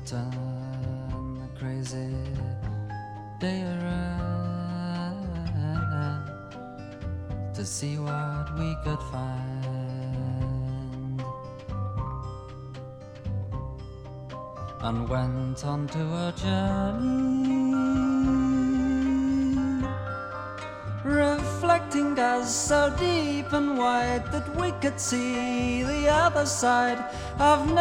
turn the crazy day around to see what we could find, and went on to a journey, reflecting gas so deep and wide that we could see the other side. I've